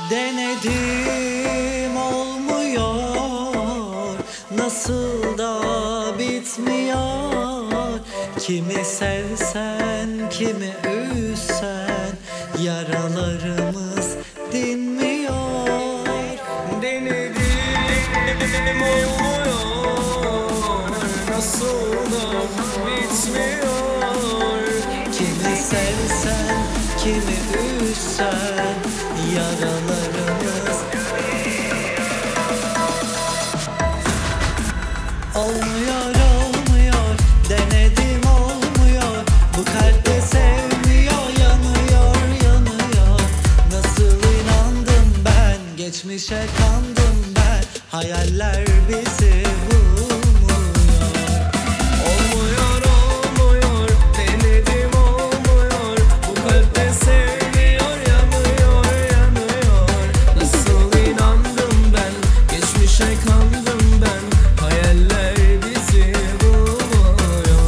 Denedim olmuyor, nasıl da bitmiyor. Kimi sevsen, kimi üzsen, yaralarımız dinmiyor. Denedim olmuyor, nasıl da bitmiyor. Kimi sevsen, kimi üzsen, yaralarımız olmuyor, olmuyor. Denedim olmuyor. Bu kalpte sevmiyor, yanıyor, yanıyor. Nasıl inandım ben, geçmişe kandım ben. Hayaller bizi bulmuyor. Olmuyor, olmuyor, denedim olmuyor. Bu kalpte sevmiyor, yanıyor, yanıyor. Nasıl inandım ben, geçmişe kandım ben. Hayaller bizi buluyor.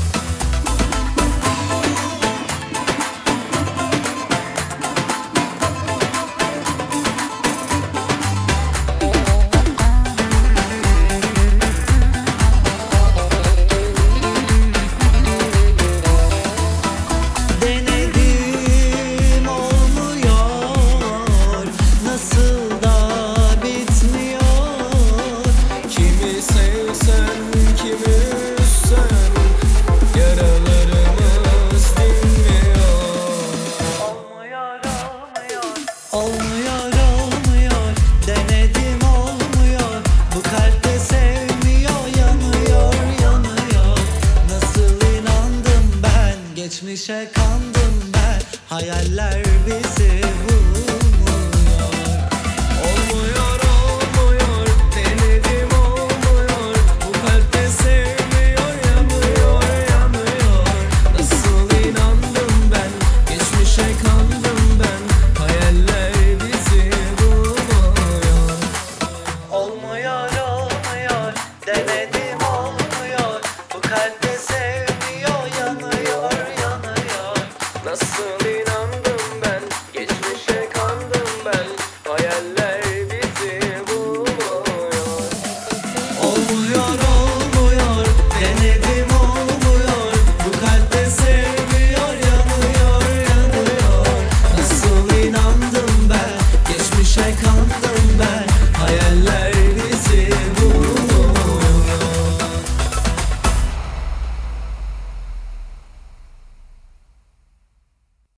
Denedim olmuyor, nasıl da bitmiyor. Kimi sevsen, kimi üzsen, yaralarımız dinmiyor. Olmuyor, olmuyor, olmuyor. Denedim olmuyor. Bu kalpte sevmiyor, yanıyor, yanıyor. Nasıl inandım ben, geçmişe kandım ben. Hayaller bizi bulmuyor. Olmuyor, olmuyor, denedim olmuyor. Bu kalpte sevmiyor, yanıyor, yanıyor. Nasıl inandım ben, geçmişe kandım ben. Hayaller bizi buluyor. Olmuyor, olmuyor. Denedim olmuyor. Bu kalpte sevmiyor, yanıyor, yanıyor. Nasıl inandım ben, geçmişe kandım ben. Hayaller bizi buluyor. Olmuyor, olmuyor. Denedim olmuyor. Bu kalpte sevmiyor, yanıyor, yanıyor. Nasıl inandım ben, geçmişe kandım